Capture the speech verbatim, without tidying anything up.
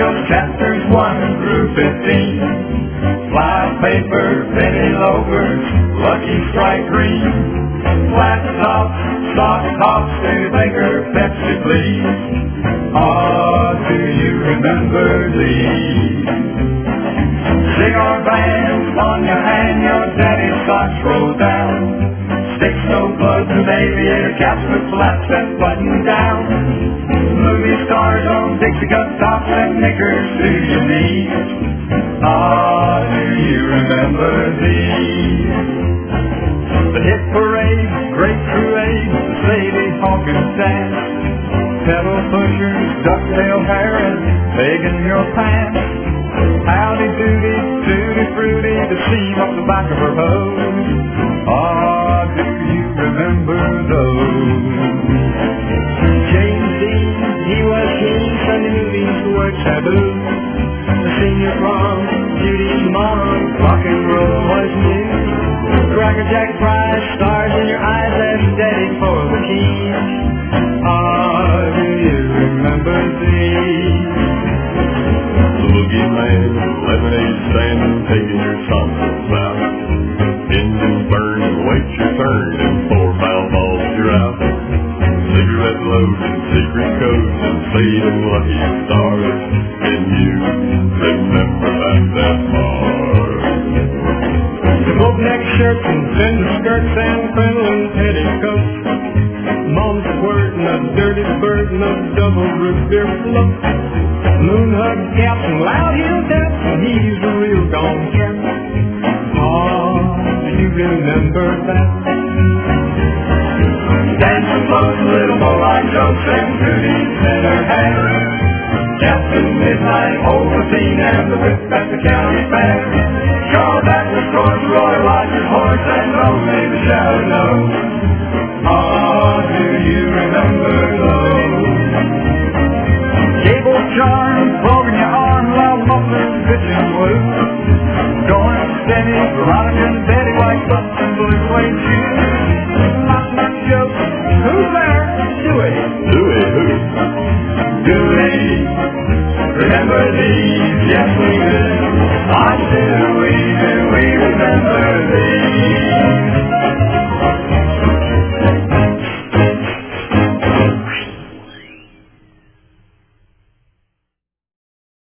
of chapters one through fifteen. Fly paper, penny loafers, Lucky Strike green. Flat top, soft tops, Studebaker, Pepsi please. Ah, do you remember these? Cigar bands on your hand, your daddy's socks rolled down. Stick snow plugs and aviator caps with flaps that button down. Movie stars on Dixie cut tops and knickers to your knees. Ah, do you remember these? The hit parade, great parade, the Sadie Hawkins dance. Pedal pushers, ducktail hair, and begging your pants. Howdy doody, tutti fruity, the seam up the back of her hose. Ah, do you remember those? James Dean, he was keen, Sunday movies were taboo. The senior prom, beauty tomorrow, rock and roll was new. Cracker Jack fries, stars in your eyes, and daddy for the keys. Ah, do you remember these? Boogie man, lemonade stand, taking your tonsils out. Engines burn, wait your turn, and four foul balls you're out. Cigarette loads and secret codes and fade and lucky stars. Can you remember back that far? Boat neck shirts and thin skirts and crinoline petticoats. Mom's squirting a dirty burden of double root beer float. Moon hug caps and loud heel taps, and he's a real gone cat. Ah, do you remember that? Dancing close, little Moline jokes and goodies in her hair. Captain Midnight, Ovaltine, and the whip at the county fair. Charles Atlas, George Roy, Rogers, Horse, and only the shadow knows. Ah, do you remember those? Cable charm, broken your arm, loud mufflers, pitching blue. Going steady, Veronica and Betty, white butts and blue suede shoes. Knock, knock, joke, who's there? Dewey. Dewey who? Dewey, remember these? Yes, we